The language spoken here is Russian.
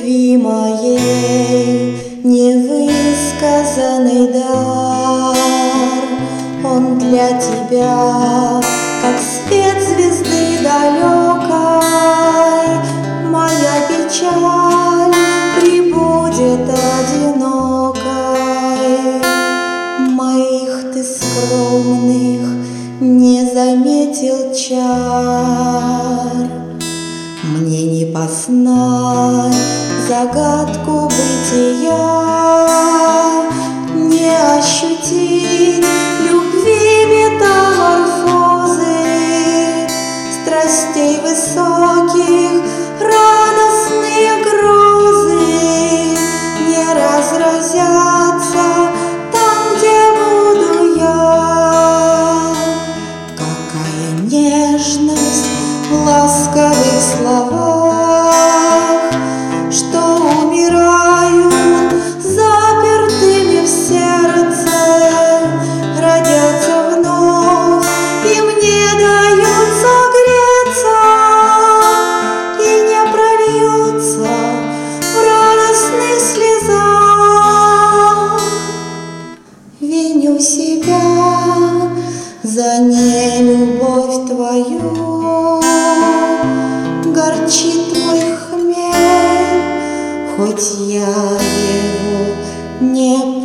любви моей невысказанный дар. Он для тебя, как свет звезды далекой. Моя печаль прибудет одинокой. Моих ты скромных не заметил чар. Мне не познать загадку бытия, не ощутить любви метаморфозы, страстей высоких радостные грозы не разразятся там, где буду я. Какая нежность в ласковых словах, что умирают запертыми в сердце, родятся вновь и мне дают согреться, и не прольются в радостных слезах. Виню себя за нелюбовь твою, горчит мой хмель, хоть я его не